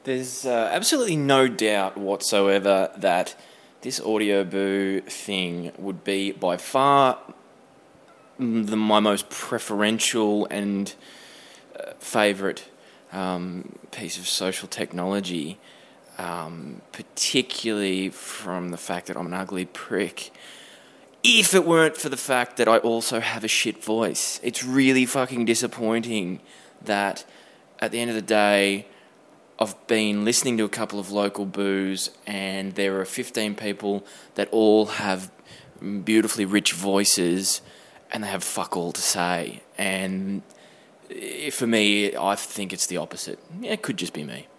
There's absolutely no doubt whatsoever that this Audio Boo thing would be by far my most preferential and favourite piece of social technology, particularly from the fact that I'm an ugly prick. If it weren't for the fact that I also have a shit voice. It's really fucking disappointing that at the end of the day, I've been listening to a couple of local boos and there are 15 people that all have beautifully rich voices and they have fuck all to say. And for me, I think it's the opposite. Yeah, it could just be me.